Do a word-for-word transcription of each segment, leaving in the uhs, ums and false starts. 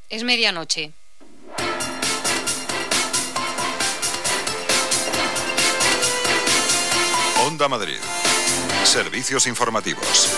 Es medianoche. Onda Madrid. Servicios informativos.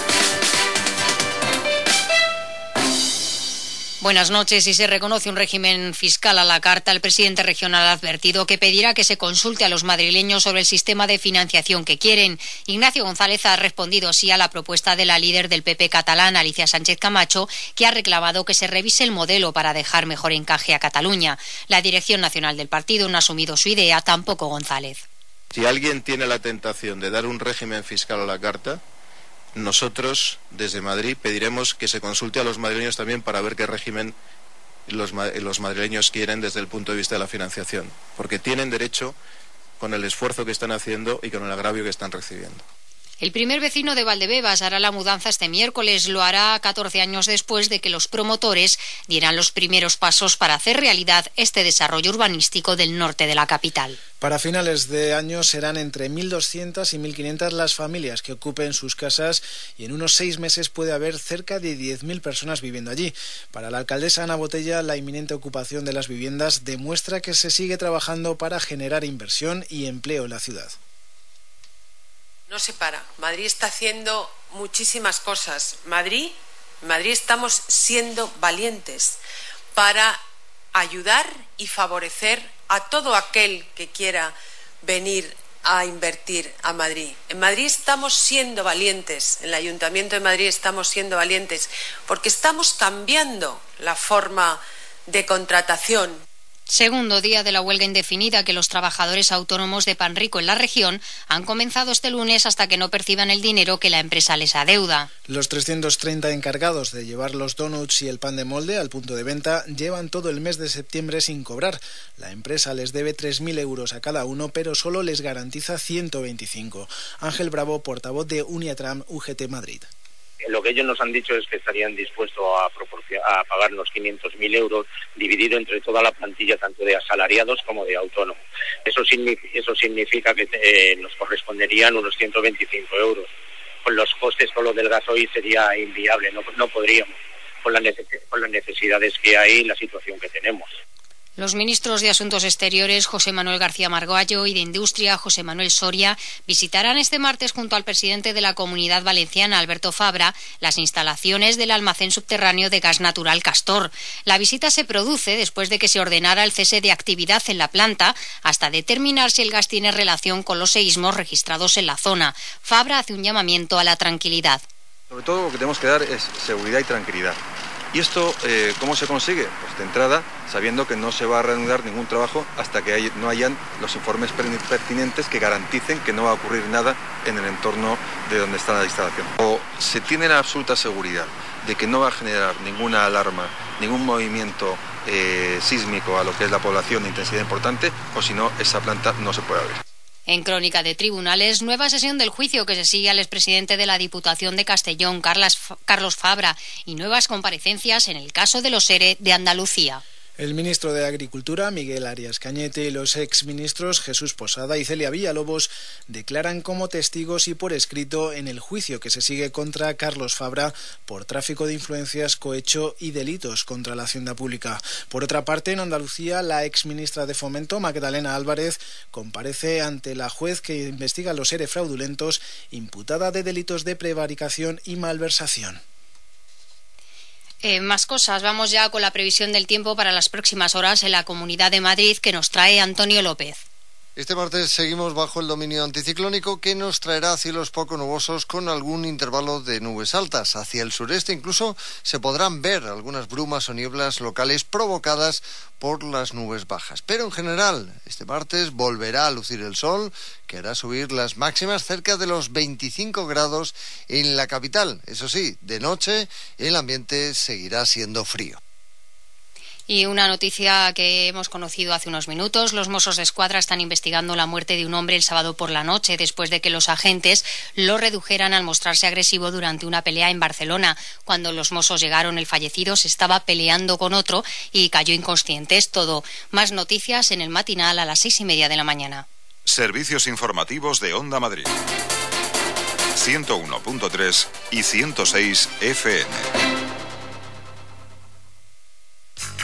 Buenas noches. Si se reconoce un régimen fiscal a la carta, el presidente regional ha advertido que pedirá que se consulte a los madrileños sobre el sistema de financiación que quieren. Ignacio González ha respondido sí a la propuesta de la líder del P P catalán, Alicia Sánchez Camacho, que ha reclamado que se revise el modelo para dejar mejor encaje a Cataluña. La dirección nacional del partido no ha asumido su idea, tampoco González. Si alguien tiene la tentación de dar un régimen fiscal a la carta, nosotros, desde Madrid, pediremos que se consulte a los madrileños también para ver qué régimen los, los madrileños quieren desde el punto de vista de la financiación, porque tienen derecho con el esfuerzo que están haciendo y con el agravio que están recibiendo. El primer vecino de Valdebebas hará la mudanza este miércoles. Lo hará catorce años después de que los promotores dieran los primeros pasos para hacer realidad este desarrollo urbanístico del norte de la capital. Para finales de año serán entre mil doscientas y mil quinientas las familias que ocupen sus casas y en unos seis meses puede haber cerca de diez mil personas viviendo allí. Para la alcaldesa Ana Botella, la inminente ocupación de las viviendas demuestra que se sigue trabajando para generar inversión y empleo en la ciudad. No se para. Madrid está haciendo muchísimas cosas. Madrid, Madrid estamos siendo valientes para ayudar y favorecer a todo aquel que quiera venir a invertir a Madrid. En Madrid estamos siendo valientes, en el Ayuntamiento de Madrid estamos siendo valientes, porque estamos cambiando la forma de contratación. Segundo día de la huelga indefinida que los trabajadores autónomos de Panrico en la región han comenzado este lunes hasta que no perciban el dinero que la empresa les adeuda. Los trescientos treinta encargados de llevar los donuts y el pan de molde al punto de venta llevan todo el mes de septiembre sin cobrar. La empresa les debe tres mil euros a cada uno, pero solo les garantiza ciento veinticinco. Ángel Bravo, portavoz de Uniatram U G T Madrid. Lo que ellos nos han dicho es que estarían dispuestos a, a pagar unos quinientos mil euros dividido entre toda la plantilla, tanto de asalariados como de autónomos. Eso, significa, eso significa que eh, nos corresponderían unos ciento veinticinco euros. Con los costes, con lo del gasoil sería inviable, no, no podríamos, con, la neces- con las necesidades que hay y la situación que tenemos. Los ministros de Asuntos Exteriores, José Manuel García Margallo, y de Industria, José Manuel Soria, visitarán este martes junto al presidente de la Comunidad Valenciana, Alberto Fabra, las instalaciones del almacén subterráneo de gas natural Castor. La visita se produce después de que se ordenara el cese de actividad en la planta hasta determinar si el gas tiene relación con los seísmos registrados en la zona. Fabra hace un llamamiento a la tranquilidad. Sobre todo lo que tenemos que dar es seguridad y tranquilidad. ¿Y esto eh, cómo se consigue? Pues de entrada, sabiendo que no se va a reanudar ningún trabajo hasta que hay, no hayan los informes pertinentes que garanticen que no va a ocurrir nada en el entorno de donde está la instalación. O se tiene la absoluta seguridad de que no va a generar ninguna alarma, ningún movimiento eh, sísmico a lo que es la población de intensidad importante, o si no, esa planta no se puede abrir. En Crónica de Tribunales, nueva sesión del juicio que se sigue al expresidente de la Diputación de Castellón, Carlos Fabra, y nuevas comparecencias en el caso de los ERE de Andalucía. El ministro de Agricultura, Miguel Arias Cañete, y los exministros Jesús Posada y Celia Villalobos declaran como testigos y por escrito en el juicio que se sigue contra Carlos Fabra por tráfico de influencias, cohecho y delitos contra la hacienda pública. Por otra parte, en Andalucía, la exministra de Fomento, Magdalena Álvarez, comparece ante la juez que investiga los ERE fraudulentos, imputada de delitos de prevaricación y malversación. Eh, más cosas. Vamos ya con la previsión del tiempo para las próximas horas en la Comunidad de Madrid que nos trae Antonio López. Este martes seguimos bajo el dominio anticiclónico que nos traerá cielos poco nubosos con algún intervalo de nubes altas. Hacia el sureste incluso se podrán ver algunas brumas o nieblas locales provocadas por las nubes bajas. Pero en general, este martes volverá a lucir el sol, que hará subir las máximas cerca de los veinticinco grados en la capital. Eso sí, de noche el ambiente seguirá siendo frío. Y una noticia que hemos conocido hace unos minutos: los Mossos de Escuadra están investigando la muerte de un hombre el sábado por la noche después de que los agentes lo redujeran al mostrarse agresivo durante una pelea en Barcelona. Cuando los Mossos llegaron, el fallecido se estaba peleando con otro y cayó inconsciente. Es todo. Más noticias en el matinal a las seis y media de la mañana. Servicios informativos de Onda Madrid. ciento uno punto tres y ciento seis F M.